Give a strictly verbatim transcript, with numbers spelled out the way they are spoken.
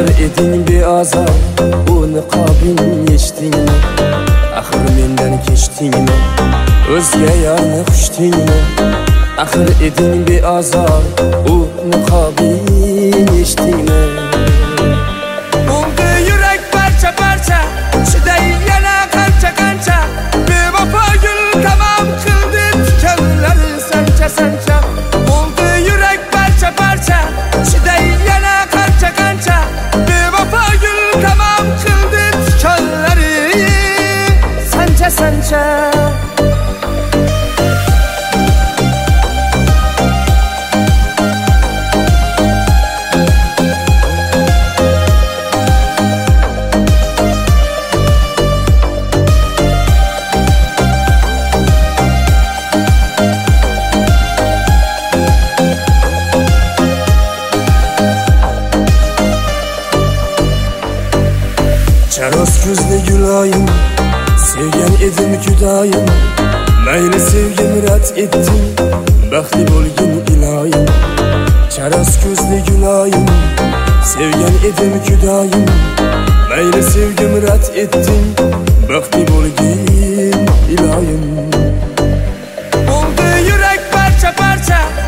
Axir eding beazor, bu niqobing yechdingmi? Axir mendan kechdingmi? O'zga yarni xushdingmi? Axir eding beazor, bu niqobing yechdingmi? Bo'ldi yurak parcha parcha, chiday yana qancha qancha. Bevafo gul tamom qildi tikanlari sancha sancha. Bo'ldi yurak parcha parcha, chiday yana qancha qancha. Bevafo gul tamom qildi tikanlari sancha sancha. Charos ko'zli guloyim, sevgan edim judoyim. Mayli sevgim rad etding, baxtli bo'lgin iloyim. Charos ko'zli guloyim, sevgan edim judoyim. Mayli sevgim rad etding, baxtli bo'lgin iloyim. Bo'ldi yurak parcha parcha,